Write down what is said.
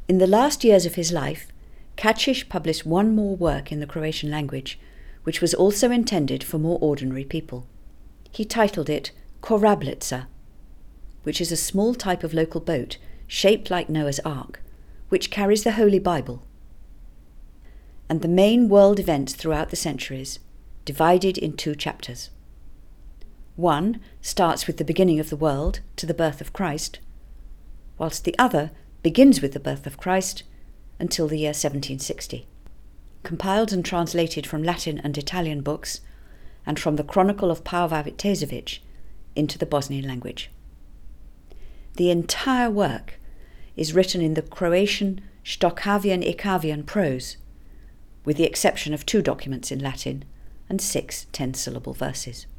In the last years of his life, Kacic published one more work in the Croatian language, which was also intended for more ordinary people. He titled it Korablica, which is a small type of local boat shaped like Noah's Ark, which carries the Holy Bible. And the main world events throughout the centuries, divided in 2 chapters. One starts with the beginning of the world to the birth of Christ, whilst the other begins with the birth of Christ until the year 1760. Compiled and translated from Latin and Italian books, and from the Chronicle of Pavel Vitezovic into the Bosnian language. The entire work is written in the Croatian Stockavian-Ikavian prose, with the exception of 2 documents in Latin and 6 10-syllable verses.